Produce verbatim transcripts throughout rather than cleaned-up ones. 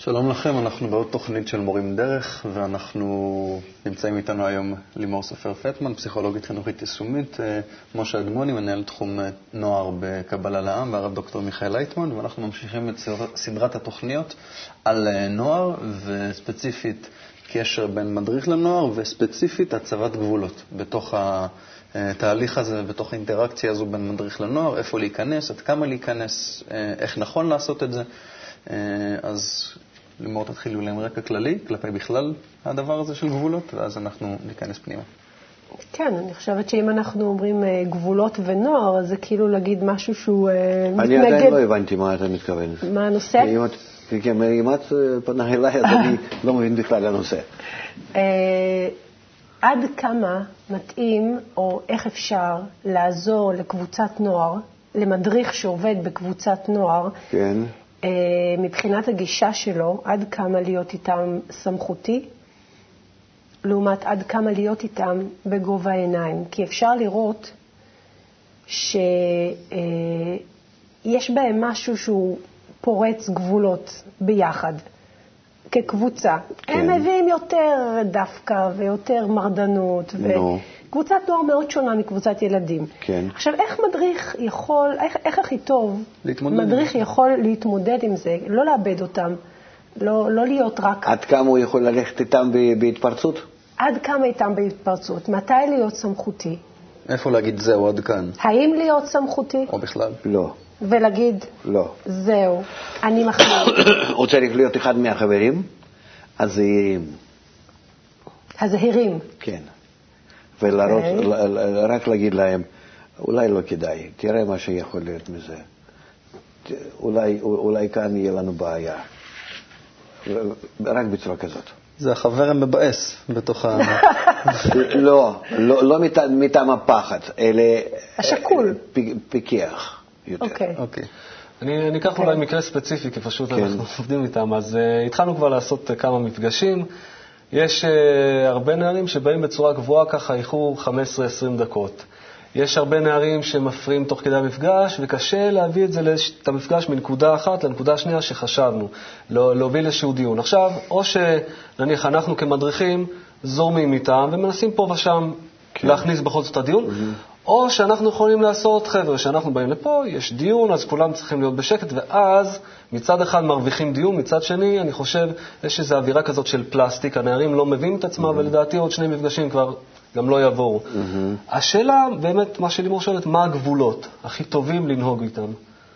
שלום לכם, אנחנו בעוד תוכנית של מורים דרך, ואנחנו נמצאים איתנו היום לימור סופר פטמן, פסיכולוגית חינוכית יישומית, משה אדמוני, מנהל תחום נוער בקבלה לעם, והרב דוקטור מיכאל לייטמן, ואנחנו ממשיכים את סדרת התוכניות על נוער, וספציפית קשר בין מדריך לנוער, וספציפית הצבת גבולות בתוך התהליך הזה, בתוך האינטראקציה הזו בין מדריך לנוער, איפה להיכנס, עד כמה להיכנס, איך נכון לעשות את זה. אז לימור תתחיל אולי עם רקע כללי, כלפי בכלל הדבר הזה של גבולות, ואז אנחנו ניכנס פנימה. כן, אני חושבת שאם אנחנו אומרים גבולות ונוער, אז זה כאילו להגיד משהו שהוא מתנגד. אני עדיין לא הבנתי מה אתה מתכוון. מה הנושא? אם את פנה אליי, אז אני לא מבין בכלל הנושא. עד כמה מתאים, או איך אפשר לעזור לקבוצת נוער, למדריך שעובד בקבוצת נוער, כן. מבחינת הגישה שלו, עד כמה להיות איתם סמכותי, לעומת עד כמה להיות איתם בגובה העיניים. כי אפשר לראות שיש בהם משהו שהוא פורץ גבולות ביחד, כקבוצה. כן. הם מביאים יותר דווקא ויותר מרדנות, נו. וקבוצת נוער מאוד שונה מקבוצת ילדים. כן. עכשיו, איך מדריך יכול, איך, איך הכי טוב מדריך יכול להתמודד עם זה, לא לאבד אותם, לא, לא להיות רק... עד כמה הוא יכול ללכת איתם בהתפרצות? עד כמה איתם בהתפרצות, מתי להיות סמכותי? איפה להגיד זהו עד כאן? האם להיות סמכותי? או בכלל? לא. ולהגיד, לא. זהו, אני מחליט. הוא צריך להיות אחד מהחברים, הזהירים. הזהירים. כן. ולראות, okay. רק להגיד להם, אולי לא כדאי, תראה מה שיכול להיות מזה. אולי, אולי כאן יהיה לנו בעיה. רק בצורה כזאת. זה החבר המבאס בתוך ה... לא, לא, לא מטעם הפחד, אלא... השקול. פיקח יותר. אוקיי. אוקיי. אני, אני אקח אולי מקרה ספציפי, כי פשוט אנחנו עובדים איתם. אז uh, התחלנו כבר לעשות uh, כמה מפגשים. יש uh, הרבה נערים שבאים בצורה גבוהה ככה, איחור חמש עשרה עשרים דקות. יש הרבה נערים שמפריעים תוך כדי המפגש, וקשה להביא את זה, את המפגש מנקודה אחת לנקודה שנייה שחשבנו, לא, להוביל איזשהו דיון. עכשיו, או שנניח אנחנו כמדריכים זורמים איתם ומנסים פה ושם כן. להכניס בכל זאת הדיון, mm-hmm. או שאנחנו יכולים לעשות, חבר'ה, שאנחנו באים לפה, יש דיון, אז כולם צריכים להיות בשקט, ואז מצד אחד מרוויחים דיון, מצד שני, אני חושב, יש איזו אווירה כזאת של פלסטיק, הנערים לא מבינים את עצמם, mm-hmm. ולדעתי עוד שני מפגשים כבר גם לא יבואו. Mm-hmm. השאלה, באמת, מה שלימור שואלת, מה הגבולות הכי טובים לנהוג איתם?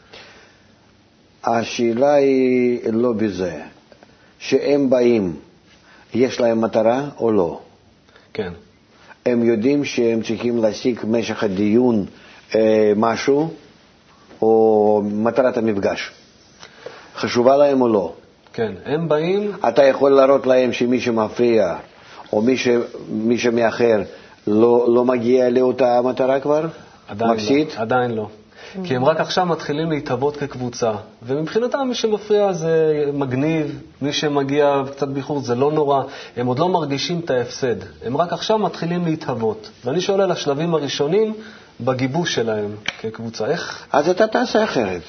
השאלה היא לא בזה, שהם באים, יש להם מטרה או לא? כן. הם יודעים שהם צריכים להשיג משך הדיון אה, משהו, או מטרת המפגש. חשובה להם או לא? כן, הם באים... אתה יכול להראות להם שמי שמפריע, או מי, ש... מי שמאחר, לא, לא מגיע לאותה מטרה כבר? עדיין מפסיד? לא, עדיין לא. כי הם רק עכשיו מתחילים להתהוות כקבוצה. ומבחינתם מי שמפריע זה מגניב, מי שמגיע קצת באיחור זה לא נורא. הם עוד לא מרגישים את ההפסד. הם רק עכשיו מתחילים להתהוות. ואני שואל על השלבים הראשונים בגיבוש שלהם כקבוצה. איך? אז אתה תעשה אחרת.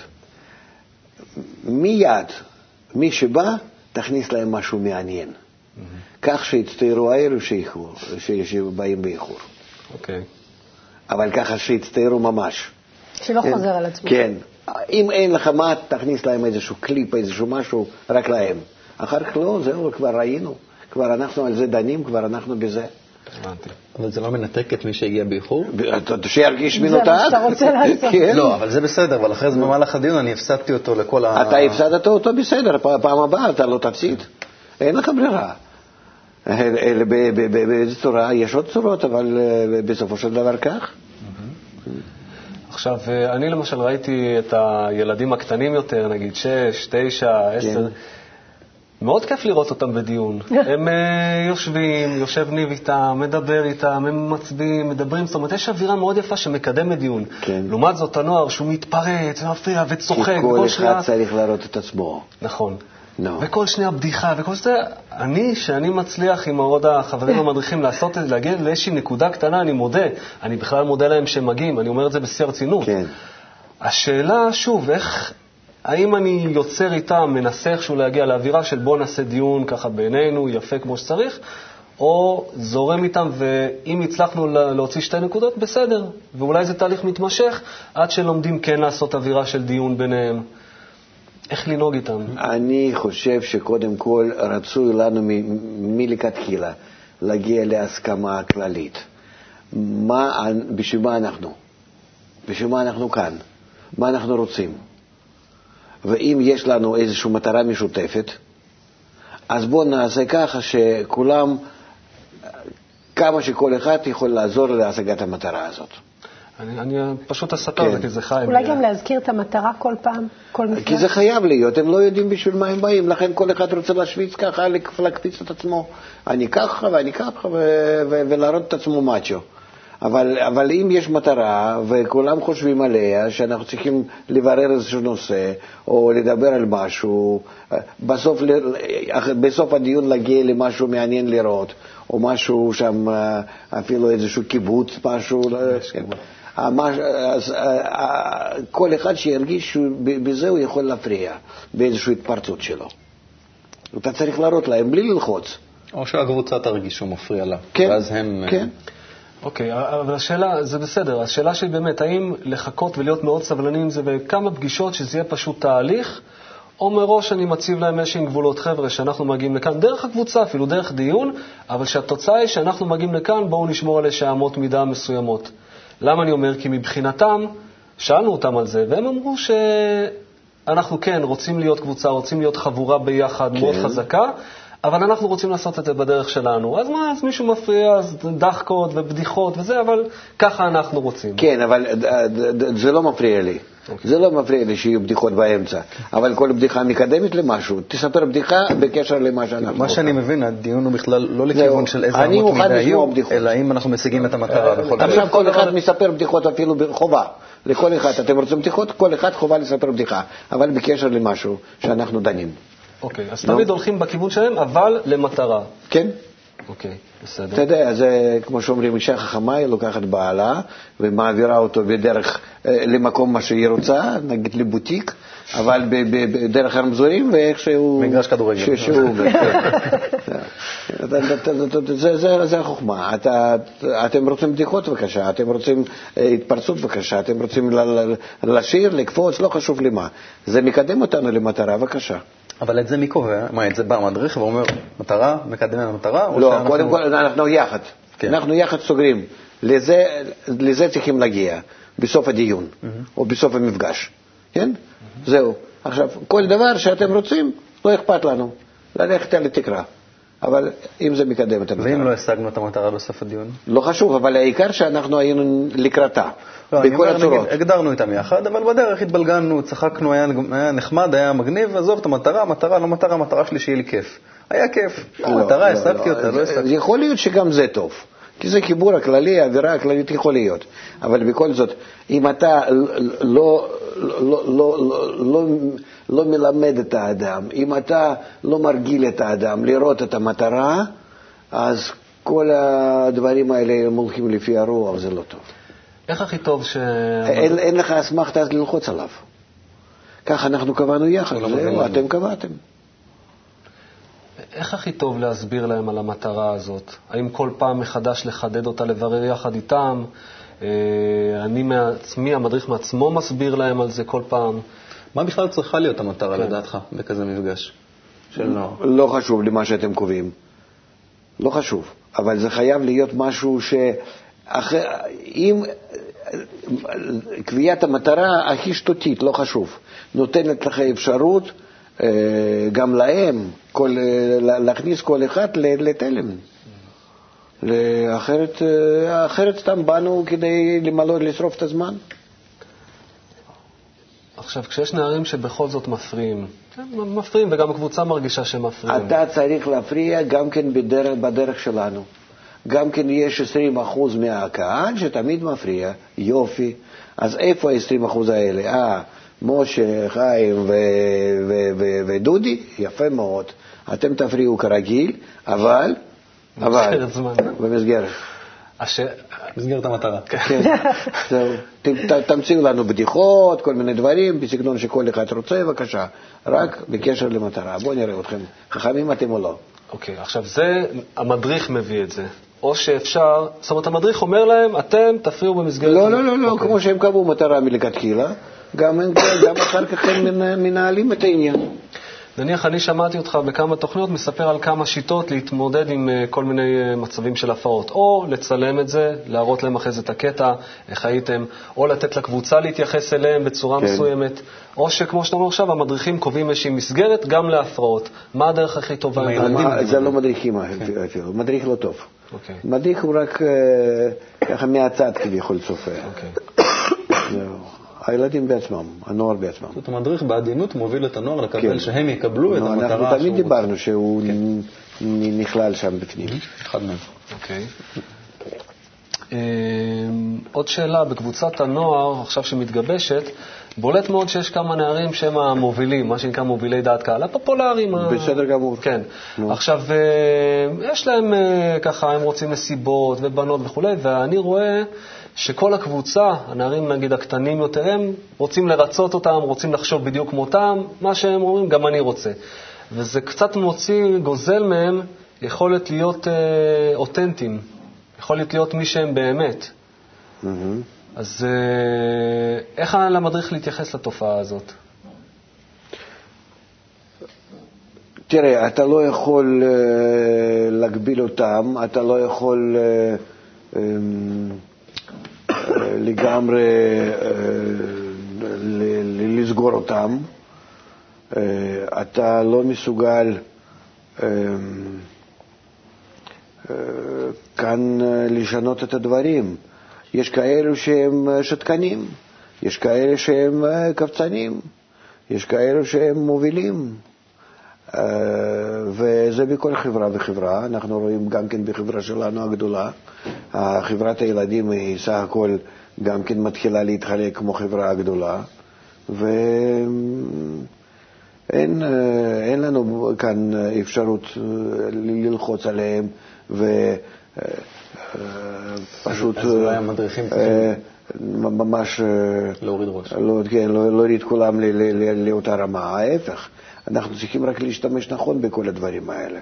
מיד, מי שבא, תכניס להם משהו מעניין. Mm-hmm. כך שיצטערו האלו שאיחור, שבאים באיחור. אוקיי. Okay. אבל ככה שיצטערו ממש. שלא כן, חוזר על עצמו. כן. אם אין לך מה, תכניס להם איזשהו קליפ, איזשהו משהו, רק להם. אחר כך לא, זהו, כבר ראינו. כבר אנחנו על זה דנים, כבר אנחנו בזה. הבנתי. אבל זה לא מנתק את מי שהגיע באיחור? שירגיש מנותק? זה מה שאתה רוצה לעשות. כן. לא, אבל זה בסדר, אבל אחרי זה במהלך הדיון אני הפסדתי אותו לכל ה... אתה הפסדת אותו בסדר, פעם הבאה אתה לא תפסיד. אין לך ברירה. באיזו צורה, יש עוד צורות, אבל בסופו של דבר כך. עכשיו, אני למשל ראיתי את הילדים הקטנים יותר, נגיד שש, תשע, עשר. מאוד כיף לראות אותם בדיון. הם יושבים, יושב ניב איתם, מדבר איתם, הם מצביעים, מדברים. זאת אומרת, יש אווירה מאוד יפה שמקדמת דיון. לעומת זאת, הנוער שהוא מתפרץ ומפריע וצוחק. כי כל אחד צריך להראות את עצמו. נכון. וכל שנייה בדיחה, וכל זה, אני, שאני מצליח עם עוד החברים המדריכים לעשות את זה, להגיע לאיזושהי נקודה קטנה, אני מודה, אני בכלל מודה להם שהם מגיעים, אני אומר את זה בשיא הרצינות. כן. השאלה, שוב, איך, האם אני יוצר איתם, מנסה איכשהו להגיע לאווירה של בוא נעשה דיון ככה בינינו, יפה כמו שצריך, או זורם איתם, ואם הצלחנו להוציא שתי נקודות, בסדר. ואולי זה תהליך מתמשך, עד שלומדים כן לעשות אווירה של דיון ביניהם. איך לנהוג איתם? אני חושב שקודם כל רצוי לנו מלכתחילה להגיע להסכמה כללית. מה, בשביל מה אנחנו? בשביל מה אנחנו כאן? מה אנחנו רוצים? ואם יש לנו איזושהי מטרה משותפת, אז בואו נעשה ככה שכולם, כמה שכל אחד יכול לעזור להשגת המטרה הזאת. אני, אני פשוט אספר את זה, כי זה חיים. אולי גם להזכיר את המטרה כל פעם, כל מפגש. כי זה חייב להיות, הם לא יודעים בשביל מה הם באים, לכן כל אחד רוצה להשוויץ ככה, להקפיץ את עצמו. אני ככה ואני ככה, ולהראות את עצמו מאצ'ו. אבל, אבל אם יש מטרה, וכולם חושבים עליה, שאנחנו צריכים לברר איזשהו נושא, או לדבר על משהו, בסוף, בסוף הדיון להגיע למשהו מעניין לראות, או משהו שם, אפילו איזשהו קיבוץ, משהו, אז כל אחד שירגיש שבזה הוא יכול להפריע, באיזושהי התפרצות שלו. אתה צריך להראות להם בלי ללחוץ. או שהקבוצה תרגיש שהוא מפריע לה. כן, ואז הם... כן. אוקיי, אבל השאלה, זה בסדר, השאלה שלי באמת, האם לחכות ולהיות מאוד סבלנים זה בכמה פגישות שזה יהיה פשוט תהליך, או מראש אני מציב להם איזשהם גבולות, חבר'ה, שאנחנו מגיעים לכאן דרך הקבוצה, אפילו דרך דיון, אבל שהתוצאה היא שאנחנו מגיעים לכאן, בואו נשמור על איזשהם אמות מידה מסוימות. למה אני אומר? כי מבחינתם, שאלנו אותם על זה, והם אמרו שאנחנו כן רוצים להיות קבוצה, רוצים להיות חבורה ביחד כן. מאוד חזקה, אבל אנחנו רוצים לעשות את זה בדרך שלנו. אז מה, אז מישהו מפריע, אז דחקות ובדיחות וזה, אבל ככה אנחנו רוצים. כן, אבל זה לא מפריע לי. זה לא מפריע לי שיהיו בדיחות באמצע. אבל כל בדיחה מקדמת למשהו. תספר בדיחה בקשר למה שאנחנו... מה שאני מבין, הדיון הוא בכלל לא לכיוון של איזה אמות מידה היו, אלא אם אנחנו משיגים את המטרה. עכשיו כל אחד מספר בדיחות אפילו בחובה. לכל אחד, אתם רוצים בדיחות? כל אחד חובה לספר בדיחה. אבל בקשר למשהו שאנחנו דנים. אוקיי, אז תמיד הולכים בכיוון שלהם, אבל למטרה. כן. אוקיי, בסדר. אתה יודע, זה כמו שאומרים, אישה חכמה, היא לוקחת בעלה, ומעבירה אותו בדרך למקום מה שהיא רוצה, נגיד לבוטיק, אבל בדרך הרמזורים, ואיכשהו... מגרש כדורגל. זה החוכמה. אתם רוצים בדיחות בבקשה, אתם רוצים התפרצות בבקשה, אתם רוצים לשיר, לקפוץ, לא חשוב למה. זה מקדם אותנו למטרה, בבקשה. אבל את זה מי קובע? מה, את זה בא מדריך ואומר, מטרה, מקדם למטרה? לא, קודם כל אנחנו יחד. אנחנו יחד סוגרים. לזה צריכים להגיע, בסוף הדיון, או בסוף המפגש. כן? זהו. עכשיו, כל דבר שאתם רוצים, לא אכפת לנו. ללכת על התקרה. אבל אם זה מקדם את המטרה. ואם לא השגנו את המטרה בסוף הדיון? לא חשוב, אבל העיקר שאנחנו היינו לקראתה. לא, אני אומר, נגיד, הגדרנו איתם יחד, אבל בדרך התבלגנו, צחקנו, היה, היה נחמד, היה מגניב, עזוב את המטרה, מטרה, לא מטרה, מטרה שלי שיהיה לי כיף. היה כיף. לא, המטרה, לא, השגתי לא, אותה, לא השגתי. יכול להיות שגם זה טוב. כי זה חיבור הכללי, האווירה הכללית יכול להיות. אבל בכל זאת, אם אתה לא, לא, לא, לא, לא, לא מלמד את האדם, אם אתה לא מרגיל את האדם לראות את המטרה, אז כל הדברים האלה הם הולכים לפי הרוח, זה לא טוב. איך הכי טוב ש... אין, אין לך אסמכתה אז ללחוץ עליו. ככה אנחנו קבענו יחד, זהו, אתם קבעתם. איך הכי טוב להסביר להם על המטרה הזאת? האם כל פעם מחדש לחדד אותה, לברר יחד איתם? אני מעצמי, המדריך מעצמו מסביר להם על זה כל פעם. מה בכלל צריכה להיות המטרה לדעתך בכזה מפגש של נוער? לא חשוב למה שאתם קובעים. לא חשוב. אבל זה חייב להיות משהו ש... אם קביעת המטרה הכי שטותית, לא חשוב, נותנת לך אפשרות גם להם, כל, להכניס כל אחד לתלם. אחרת, אחרת סתם באנו כדי למלא, לשרוף את הזמן. עכשיו, כשיש נערים שבכל זאת מפריעים, מפריעים וגם הקבוצה מרגישה שמפריעים. אתה צריך להפריע גם כן בדרך, בדרך שלנו. גם כן יש עשרים אחוז מהקהל שתמיד מפריע, יופי. אז איפה ה-עשרים אחוז האלה? אה, משה, חיים ו- ו- ו- ודודי, יפה מאוד. אתם תפריעו כרגיל, אבל, אבל, במסגרת. הש... מסגרת המטרה. כן, זהו. תמציאו לנו בדיחות, כל מיני דברים, בסגנון שכל אחד רוצה, בבקשה. רק בקשר למטרה. בואו נראה אתכם. חכמים אתם או לא. אוקיי, עכשיו זה, המדריך מביא את זה. או שאפשר, זאת אומרת, המדריך אומר להם, אתם תפריעו במסגרת... לא, לא, לא, לא, כמו שהם קבעו מטרה מלכתחילה, גם אחר כך הם מנהלים את העניין. נניח, אני שמעתי אותך בכמה תוכניות, מספר על כמה שיטות להתמודד עם כל מיני מצבים של הפרות. או לצלם את זה, להראות להם אחרי זה את הקטע, איך הייתם, או לתת לקבוצה להתייחס אליהם בצורה מסוימת, או שכמו שאתה אומר עכשיו, המדריכים קובעים איזושהי מסגרת גם להפרעות. מה הדרך הכי טובה? זה לא מדריכים אפילו, מדריך לא טוב. מדריך הוא רק ככה מהצד כביכול צופה. זהו. הילדים בעצמם, הנוער בעצמם. זאת המדריך בעדינות מוביל את הנוער לקבל שהם יקבלו את המטרה. אנחנו תמיד דיברנו שהוא נכלל שם בפנים. אחד מהם. אוקיי. עוד שאלה, בקבוצת הנוער, עכשיו שמתגבשת, בולט מאוד שיש כמה נערים שהם המובילים, מה שנקרא מובילי דעת קהל, הפופולריים. בסדר גמור. כן. עכשיו, יש להם ככה, הם רוצים מסיבות ובנות וכו', ואני רואה שכל הקבוצה, הנערים נגיד הקטנים יותר, הם רוצים לרצות אותם, רוצים לחשוב בדיוק כמותם, מה שהם אומרים, גם אני רוצה. וזה קצת מוציא, גוזל מהם, יכולת להיות אה, אותנטיים, יכולת להיות מי שהם באמת. Mm-hmm. אז אה, איך למדריך להתייחס לתופעה הזאת? תראה, אתה לא יכול אה, להגביל אותם, אתה לא יכול... אה, אה, לגמרי לסגור אותם. אתה לא מסוגל כאן לשנות את הדברים. יש כאלו שהם שתקנים, יש כאלו שהם קבצנים, יש כאלו שהם מובילים. וזה בכל חברה וחברה. אנחנו רואים גם כן בחברה שלנו הגדולה, חברת הילדים היא סך הכל גם כן מתחילה להתחלק כמו חברה הגדולה, ואין אין לנו כאן אפשרות ללחוץ עליהם ופשוט אז אולי המדריכים ממש להוריד ראש. להוריד כולם לאותה רמה. ההפך, אנחנו צריכים רק להשתמש נכון בכל הדברים האלה.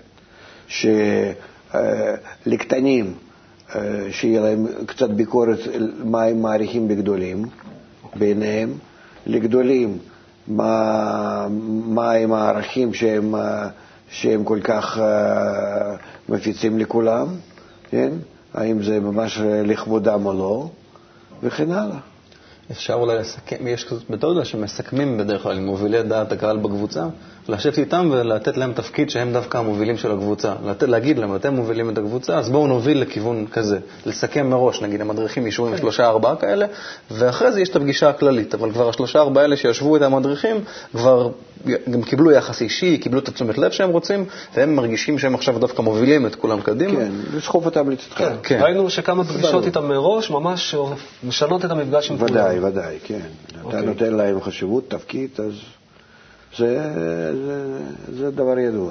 שלקטנים, שיהיה להם קצת ביקורת מה הם מעריכים בגדולים, ביניהם, לגדולים, מה, מה הם הערכים שהם, שהם כל כך מפיצים לכולם, כן? האם זה ממש לכבודם או לא, וכן הלאה. אפשר אולי לסכם, יש כזאת מתודה שמסכמים בדרך כלל עם מובילי דעת הקהל בקבוצה, לשבת איתם ולתת להם תפקיד שהם דווקא המובילים של הקבוצה. לתת, להגיד להם, אתם מובילים את הקבוצה, אז בואו נוביל לכיוון כזה. לסכם מראש, נגיד, המדריכים ישבו עם שלושה ארבעה כאלה, ואחרי זה יש את הפגישה הכללית. אבל כבר השלושה ארבעה האלה שישבו את המדריכים, כבר גם קיבלו יחס אישי, קיבלו את התשומת לב שהם רוצים, והם מרגישים שהם עכשיו דווקא מובילים את כולם קדימה. כן, לשחוף אותם לצדך. כן. ראינו שכמה פגישות איתם מראש, ממש משנות את המפגש עם כולם. ודאי, ודאי, כן. אתה נותן להם חשיבות, תפקיד, אז זה, זה, זה דבר ידוע.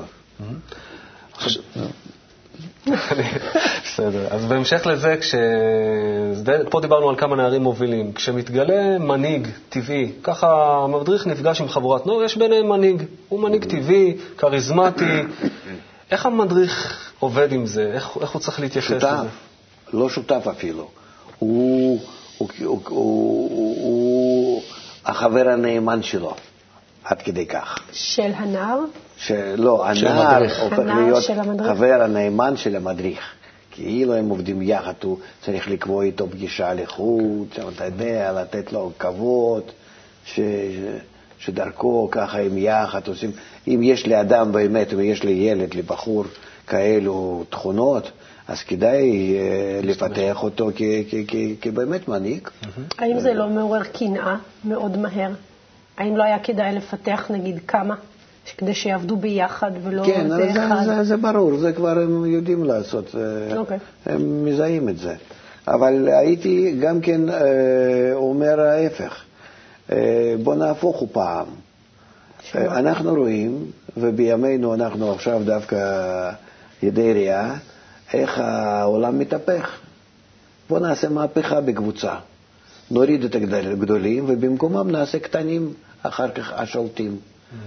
בסדר. אז בהמשך לזה, פה דיברנו על כמה נערים מובילים. כשמתגלה מנהיג טבעי, ככה המדריך נפגש עם חבורת נוער, יש ביניהם מנהיג. הוא מנהיג טבעי, כריזמטי. איך המדריך עובד עם זה? איך, איך הוא צריך להתייחס לזה? שותף, לא שותף אפילו. הוא, הוא, הוא, הוא, הוא החבר הנאמן שלו, עד כדי כך. של הנער? לא, הנער הופך להיות חבר הנאמן של המדריך. כאילו הם עובדים יחד, הוא צריך לקבוע איתו פגישה לחוץ, אתה יודע, לתת לו כבוד, ש, שדרכו ככה הם יחד עושים. אם יש לאדם באמת, אם יש לילד, לבחור כאלו תכונות, אז כדאי לפתח אותו כבאמת מנהיג. האם זה לא מעורר קנאה מאוד מהר? האם לא היה כדאי לפתח נגיד כמה? כדי שיעבדו ביחד ולא כן, זה אחד? כן, זה, זה ברור, זה כבר הם יודעים לעשות, okay. הם מזהים את זה. אבל הייתי גם כן אומר ההפך, בוא נהפוך הוא פעם. שמה? אנחנו רואים, ובימינו אנחנו עכשיו דווקא ידי ראייה, איך העולם מתהפך. בוא נעשה מהפכה בקבוצה. נוריד את הגדולים, ובמקומם נעשה קטנים, אחר כך השולטים,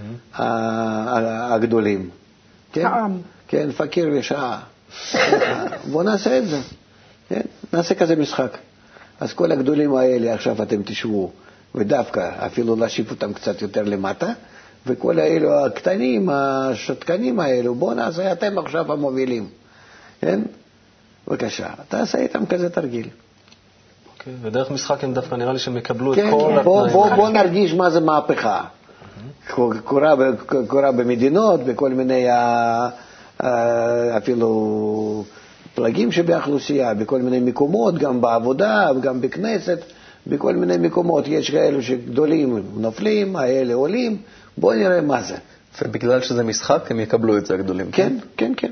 הגדולים. העם. כן, פקיר ושעה. בוא נעשה את זה. נעשה כזה משחק. אז כל הגדולים האלה, עכשיו אתם תשבו, ודווקא אפילו להשיב אותם קצת יותר למטה, וכל האלו הקטנים, השתקנים האלו, בוא נעשה, אתם עכשיו המובילים. כן? בבקשה, תעשה איתם כזה תרגיל. אוקיי, ודרך משחק הם דווקא נראה לי שהם יקבלו כן, את כל התנאים. בוא, בוא, בוא נרגיש מה זה מהפכה. קורה, קורה במדינות, בכל מיני אפילו פלגים שבאוכלוסייה, בכל מיני מקומות, גם בעבודה, גם בכנסת, בכל מיני מקומות. יש כאלו שגדולים נופלים, האלה עולים, בואו נראה מה זה. ובגלל שזה משחק, הם יקבלו את זה הגדולים. כן, כן, כן.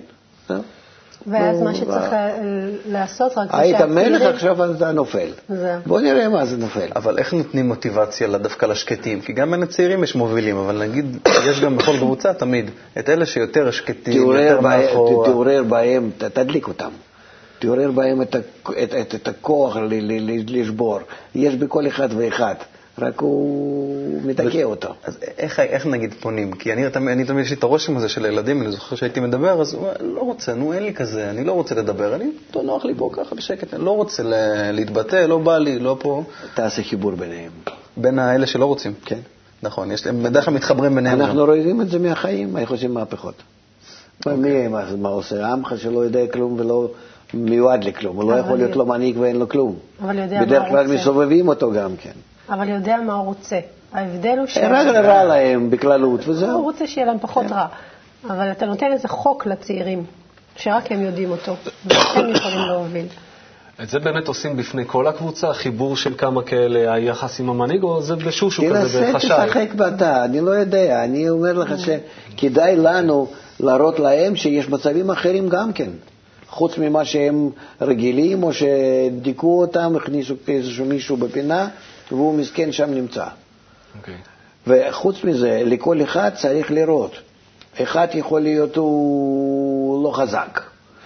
ואז מה שצריך לעשות רק... היית מלך, עכשיו אתה נופל. בוא נראה מה זה נופל. אבל איך נותנים מוטיבציה דווקא לשקטים? כי גם בין הצעירים יש מובילים, אבל נגיד, יש גם בכל קבוצה תמיד את אלה שיותר שקטים, יותר מאחור. תעורר בהם, תדליק אותם. תעורר בהם את הכוח לשבור. יש בכל אחד ואחד. רק הוא מתקע אותו. אז איך, איך נגיד פונים? כי אני, אני תמיד יש לי את הרושם הזה של ילדים, אני זוכר שהייתי מדבר, אז הוא לא רוצה, נו אין לי כזה, אני לא רוצה לדבר, אני לא נוח לי פה ככה בשקט, אני לא רוצה להתבטא, לא בא לי, לא פה. תעשה חיבור ביניהם. בין האלה שלא רוצים? כן. נכון, יש, הם בדרך כלל מתחברים ביניהם. אנחנו רואים את זה מהחיים, איך עושים מהפכות. מי מה עושה? עמך שלא יודע כלום ולא מיועד לכלום, הוא לא יכול להיות לו מנהיג ואין לו כלום. בדרך כלל מסובבים אותו גם כן. אבל יודע מה הוא רוצה. ההבדל הוא ש... רק רע להם בכללות, וזהו. הוא רוצה שיהיה להם פחות רע. אבל אתה נותן איזה חוק לצעירים, שרק הם יודעים אותו, והם יכולים להוביל. את זה באמת עושים בפני כל הקבוצה, חיבור של כמה כאלה, היחס עם המנהיג, או זה בשושו כזה בחשאי? תנסה תשחק באתה, אני לא יודע. אני אומר לך שכדאי לנו להראות להם שיש מצבים אחרים גם כן. חוץ ממה שהם רגילים, או שדיקו אותם, הכניסו איזשהו מישהו בפינה, והוא מסכן שם נמצא. Okay. וחוץ מזה, לכל אחד צריך לראות. אחד יכול להיות הוא לא חזק,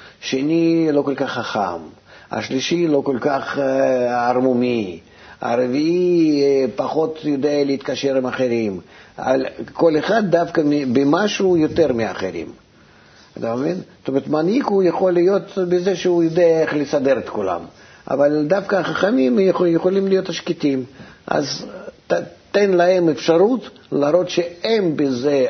שני לא כל כך חכם, השלישי לא כל כך ערמומי, הרביעי פחות יודע להתקשר עם אחרים. כל אחד דווקא במשהו יותר מאחרים. אתה מבין? זאת אומרת, מנהיג הוא יכול להיות בזה שהוא יודע איך לסדר את כולם. אבל דווקא החכמים יכולים להיות השקטים. אז תן להם אפשרות להראות שהם בזה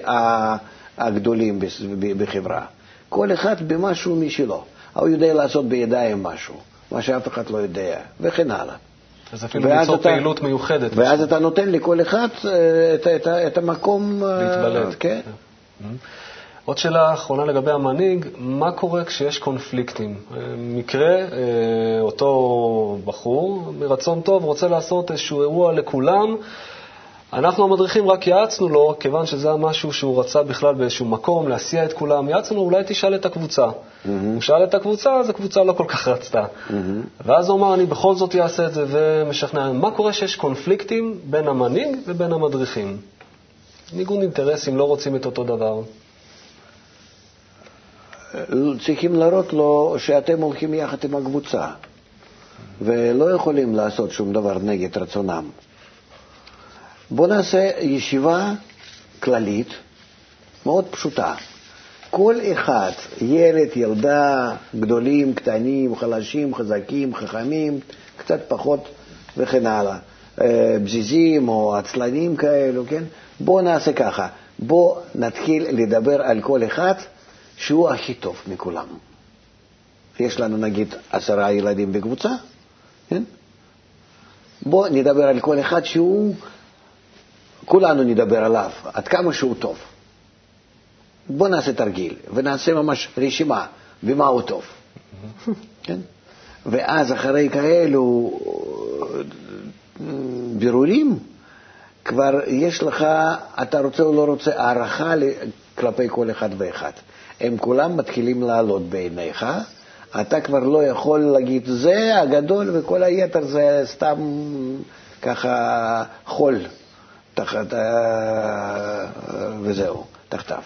הגדולים בחברה. כל אחד במשהו משלו. הוא יודע לעשות בידיים משהו, מה שאף אחד לא יודע, וכן הלאה. אז אפילו ליצור פעילות מיוחדת. ואז אתה נותן לכל אחד את, את, את המקום... להתבלט. כן. עוד שאלה אחרונה לגבי המנהיג, מה קורה כשיש קונפליקטים? מקרה, אותו בחור מרצון טוב רוצה לעשות איזשהו אירוע לכולם, אנחנו המדריכים רק יעצנו לו, כיוון שזה היה משהו שהוא רצה בכלל באיזשהו מקום, להסיע את כולם, יעצנו לו, אולי תשאל את הקבוצה. Mm-hmm. הוא שאל את הקבוצה, אז הקבוצה לא כל כך רצתה. Mm-hmm. ואז הוא אמר, אני בכל זאת אעשה את זה ומשכנע. מה קורה שיש קונפליקטים בין המנהיג ובין המדריכים? ניגוד אינטרסים, לא רוצים את אותו דבר. צריכים להראות לו שאתם הולכים יחד עם הקבוצה, ולא יכולים לעשות שום דבר נגד רצונם. בוא נעשה ישיבה כללית, מאוד פשוטה. כל אחד, ילד, ילדה, גדולים, קטנים, חלשים, חזקים, חכמים, קצת פחות וכן הלאה, בזיזים או עצלנים כאלו, כן? בוא נעשה ככה, בוא נתחיל לדבר על כל אחד שהוא הכי טוב מכולם. יש לנו נגיד עשרה ילדים בקבוצה, כן? בוא נדבר על כל אחד שהוא, כולנו נדבר עליו, עד כמה שהוא טוב. בוא נעשה תרגיל, ונעשה ממש רשימה במה הוא טוב. כן? ואז אחרי כאלו בירורים, כבר יש לך, אתה רוצה או לא רוצה, הערכה כלפי כל אחד ואחד. הם כולם מתחילים לעלות בעיניך, אתה כבר לא יכול להגיד, זה הגדול וכל היתר זה סתם ככה חול, תחת, וזהו, תחתיו.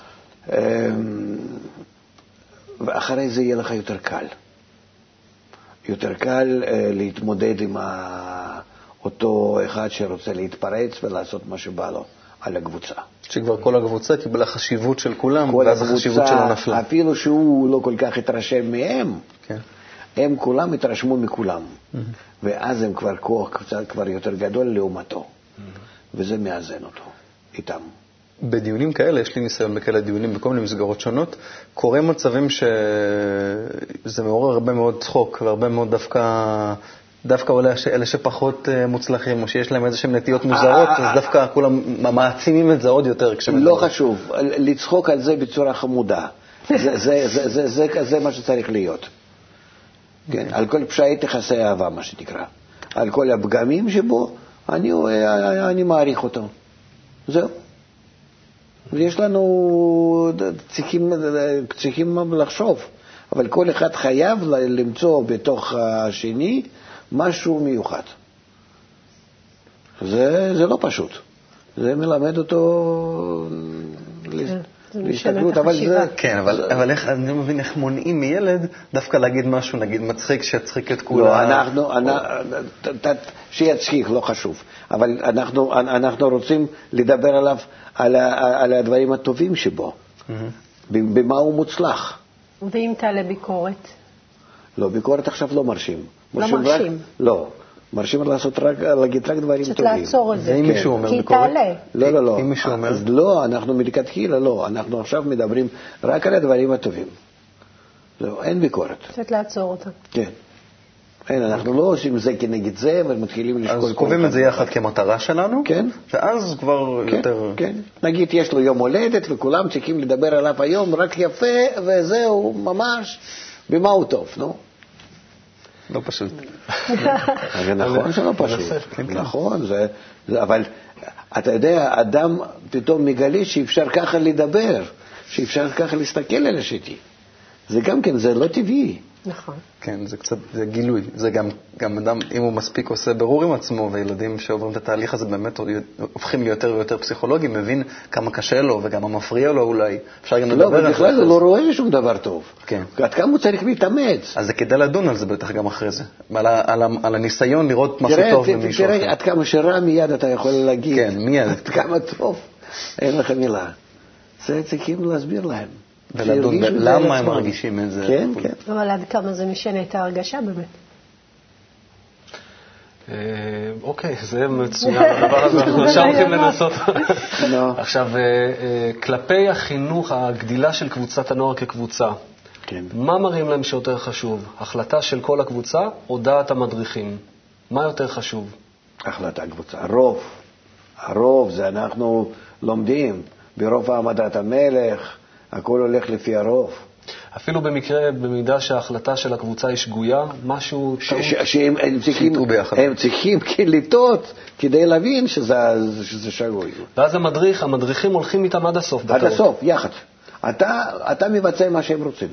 ואחרי זה יהיה לך יותר קל. יותר קל להתמודד עם אותו אחד שרוצה להתפרץ ולעשות מה שבא לו על הקבוצה. שכבר כל הקבוצה קיבלה חשיבות של כולם, ואז החשיבות שלו נפלה. אפילו שהוא לא כל כך התרשם מהם, כן. הם כולם התרשמו מכולם. Mm-hmm. ואז הם כבר כוח קצת כבר יותר גדול לעומתו. Mm-hmm. וזה מאזן אותו, איתם. בדיונים כאלה, יש לי ניסיון בכאלה דיונים בכל מיני מסגרות שונות, קורה מצבים שזה מעורר הרבה מאוד צחוק, והרבה מאוד דווקא, דווקא אולי אלה שפחות מוצלחים, או שיש להם איזשהם נטיות מוזרות, אז דווקא כולם מעצימים את זה עוד יותר. לא חשוב, לצחוק על זה בצורה חמודה. זה, זה, זה, זה, זה, זה מה שצריך להיות. כן, על כל פשעי תכסה אהבה, מה שנקרא. על כל הפגמים שבו, אני, אני מעריך אותו. זהו. ויש לנו, צריכים, צריכים לחשוב, אבל כל אחד חייב למצוא בתוך השני משהו מיוחד. זה, זה לא פשוט. זה מלמד אותו להסתכלות, אבל זה... כן, אבל, אבל איך, אני לא מבין איך מונעים מילד דווקא להגיד משהו, נגיד מצחיק, שיצחיק את כולם. לא, אנחנו, שיצחיק, לא חשוב. אבל אנחנו, אנחנו רוצים לדבר עליו, על, על הדברים הטובים שבו. במה הוא מוצלח. ואם תעלה ביקורת? לא, ביקורת עכשיו לא מרשים. לא מרשים? לא. מרשים לעשות רק, להגיד רק דברים טובים. שאת לעצור את זה. ואם מישהו אומר כי ביקורת? תעלה. לא, לא, לא. אם מישהו אומר? אז לא, אנחנו מלכתחילה לא. אנחנו עכשיו מדברים רק על הדברים הטובים. לא, אין ביקורת. שאת לעצור אותה. כן. אין, אנחנו לא עושים זה כנגד זה, ומתחילים לשקול... אז קובעים את זה יחד כמטרה שלנו, כן. ואז כבר כן, יותר... כן. נגיד, יש לו יום הולדת, וכולם צריכים לדבר עליו היום רק יפה, וזהו, ממש, במה הוא טוב, נו? לא פשוט. זה נכון שלא פשוט. נכון, אבל אתה יודע, אדם פתאום מגלה שאפשר ככה לדבר, שאפשר ככה להסתכל על השני. זה גם כן, זה לא טבעי. נכון. כן, זה קצת, זה גילוי. זה גם, גם אדם, אם הוא מספיק עושה ברור עם עצמו, וילדים שעוברים את התהליך הזה באמת הופכים ליותר ויותר פסיכולוגים, מבין כמה קשה לו וגם מה מפריע לו אולי. אפשר גם לדבר על זה. לא, בכלל הוא לא רואה שום דבר טוב. כן. עד כמה הוא צריך להתאמץ. אז זה כדאי לדון על זה בטח גם אחרי זה. על, על, על הניסיון לראות משהו תראה, טוב תראה, במישהו אחר. תראה, עד כמה שרע מיד אתה יכול להגיד. כן, מיד. עד כמה טוב. אין לך מילה. זה צריכים להסביר להם. ולדון למה הם מרגישים את זה. כן, כן. אבל עד כמה זה משנה את ההרגשה באמת? אוקיי, זה מצוין, הדבר הזה, אנחנו עכשיו הולכים לנסות. עכשיו, כלפי החינוך, הגדילה של קבוצת הנוער כקבוצה, מה מראים להם שיותר חשוב? החלטה של כל הקבוצה או דעת המדריכים? מה יותר חשוב? החלטה הקבוצה. הרוב, הרוב זה אנחנו לומדים, ברוב העמדת המלך, הכל הולך לפי הרוב. אפילו במקרה, במידה שההחלטה של הקבוצה היא שגויה, משהו... שהם צריכים, הם צריכים לטעות כדי להבין שזה שגוי. ואז המדריך, המדריכים הולכים איתם עד הסוף. עד הסוף, יחד. אתה, אתה מבצע מה שהם רוצים.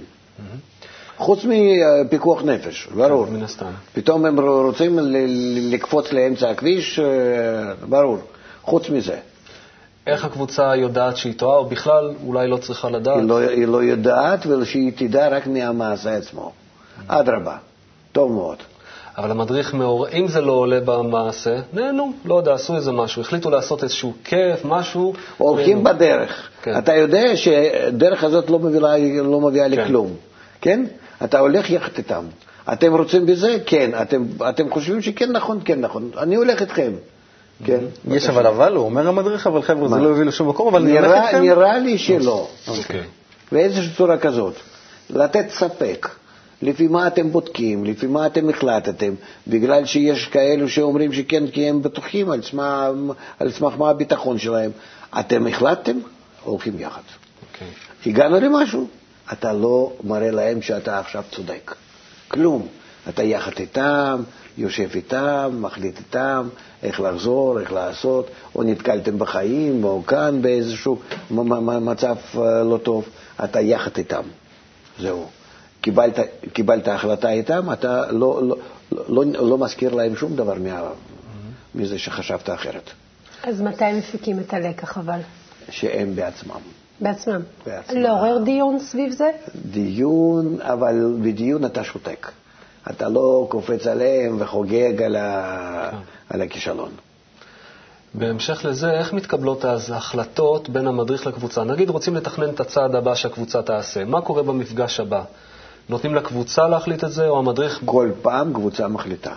חוץ מפיקוח נפש, ברור. מן הסתם. פתאום הם רוצים לקפוץ לאמצע הכביש, ברור. חוץ מזה. איך הקבוצה יודעת שהיא טועה, או בכלל אולי לא צריכה לדעת? היא לא, היא לא יודעת, ושהיא תדע רק מהמעשה עצמו. אדרבה, טוב מאוד. אבל המדריך מאור, אם זה לא עולה במעשה, נהנו, לא יודע, עשו איזה משהו, החליטו לעשות איזשהו כיף, משהו. הולכים בדרך. כן. אתה יודע שדרך הזאת לא מביאה, לא מביאה כן. לכלום. כן? אתה הולך יחד איתם. אתם רוצים בזה? כן. אתם, אתם חושבים שכן נכון? כן נכון. אני הולך איתכם. כן. יש אבל אבל, הוא אומר המדריך, אבל חבר'ה, זה לא הביא לשום מקום, אבל נראה, נלך איתכם? נראה לי שלא. אוקיי. באיזושהי צורה כזאת. לתת ספק. לפי מה אתם בודקים, לפי מה אתם החלטתם, בגלל שיש כאלו שאומרים שכן, כי הם בטוחים על סמך, על סמך מה הביטחון שלהם. אתם החלטתם? הולכים יחד. אוקיי. הגענו למשהו? אתה לא מראה להם שאתה עכשיו צודק. כלום. אתה יחד איתם, יושב איתם, מחליט איתם, איך לחזור, איך לעשות, או נתקלתם בחיים, או כאן באיזשהו מצב לא טוב, אתה יחד איתם. זהו. קיבלת, קיבלת החלטה איתם, אתה לא, לא, לא, לא מזכיר להם שום דבר מה, מזה שחשבת אחרת. אז מתי מפיקים את הלקח אבל? שהם בעצמם. בעצמם? בעצמם. לעורר דיון סביב זה? דיון, אבל בדיון אתה שותק. אתה לא קופץ עליהם וחוגג על, ה... על הכישלון. בהמשך לזה, איך מתקבלות אז ההחלטות בין המדריך לקבוצה? נגיד רוצים לתכנן את הצעד הבא שהקבוצה תעשה. מה קורה במפגש הבא? נותנים לקבוצה להחליט את זה, או המדריך... כל פעם קבוצה מחליטה.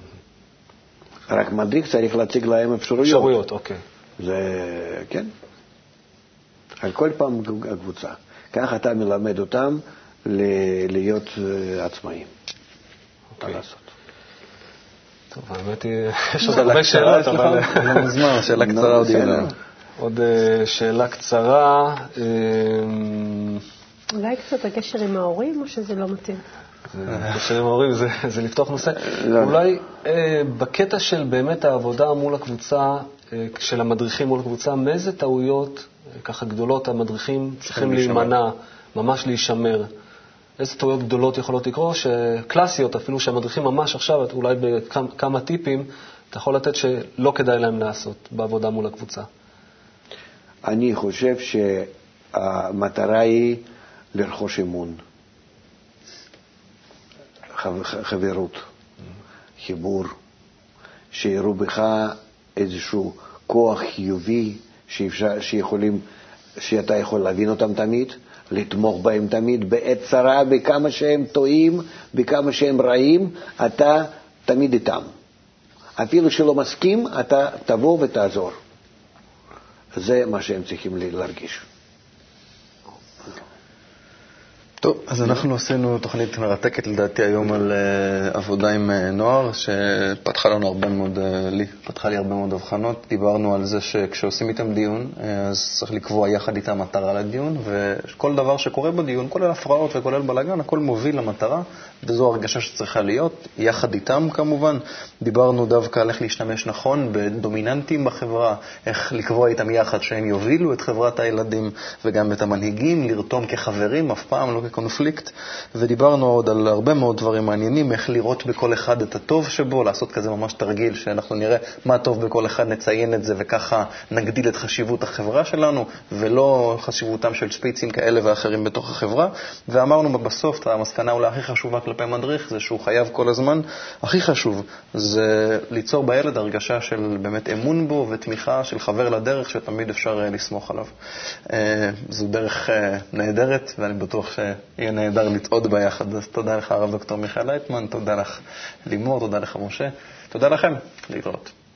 רק מדריך צריך להציג להם אפשרויות. אפשרויות, אוקיי. זה, כן. על כל פעם הקבוצה. כך אתה מלמד אותם להיות עצמאים. אוקיי. טוב, האמת היא, יש עוד הרבה שאלות, אבל... לא מזמן, שאלה קצרה עוד יהיה. עוד שאלה קצרה. אולי קצת הקשר עם ההורים, או שזה לא מתאים? הקשר עם ההורים זה לפתוח נושא. אולי בקטע של באמת העבודה מול הקבוצה, של המדריכים מול הקבוצה, מאיזה טעויות ככה גדולות המדריכים צריכים להימנע, ממש להישמר? איזה טעויות גדולות יכולות לקרות, שקלאסיות, אפילו שהמדריכים ממש עכשיו, אולי בכמה טיפים, אתה יכול לתת שלא כדאי להם לעשות בעבודה מול הקבוצה? אני חושב שהמטרה היא לרכוש אמון, חברות, חיבור, שיראו בך איזשהו כוח חיובי שאפשר, שיכולים, שאתה יכול להבין אותם תמיד, לתמוך בהם תמיד, בעת צרה, בכמה שהם טועים, בכמה שהם רעים, אתה תמיד איתם. אפילו שלא מסכים, אתה תבוא ותעזור. זה מה שהם צריכים להרגיש. טוב, אז אנחנו עשינו תוכנית מרתקת לדעתי היום על uh, עבודה עם uh, נוער, שפתחה לנו הרבה מאוד, uh, לי, פתחה לי הרבה מאוד הבחנות. דיברנו על זה שכשעושים איתם דיון, uh, אז צריך לקבוע יחד איתם מטרה לדיון, וכל דבר שקורה בדיון, כולל הפרעות וכולל בלגן, הכל מוביל למטרה, וזו הרגשה שצריכה להיות, יחד איתם כמובן. דיברנו דווקא על איך להשתמש נכון בדומיננטים בחברה, איך לקבוע איתם יחד שהם יובילו את חברת הילדים, וגם את המנהיגים, לרתום כחברים, אף פעם לא כקונפליקט, ודיברנו עוד על הרבה מאוד דברים מעניינים, איך לראות בכל אחד את הטוב שבו, לעשות כזה ממש תרגיל, שאנחנו נראה מה טוב בכל אחד, נציין את זה, וככה נגדיל את חשיבות החברה שלנו, ולא חשיבותם של שפיצים כאלה ואחרים בתוך החברה. ואמרנו בסוף, המסקנה אולי הכי חשובה כלפי מדריך, זה שהוא חייב כל הזמן, הכי חשוב, זה ליצור בילד הרגשה של באמת אמון בו, ותמיכה של חבר לדרך, שתמיד אפשר לסמוך עליו. זו דרך נהדרת, ואני בטוח ש... יהיה נהדר לצעוד ביחד. אז תודה לך הרב דוקטור מיכאל לייטמן, תודה לך לימור, תודה לך משה, תודה לכם, להתראות.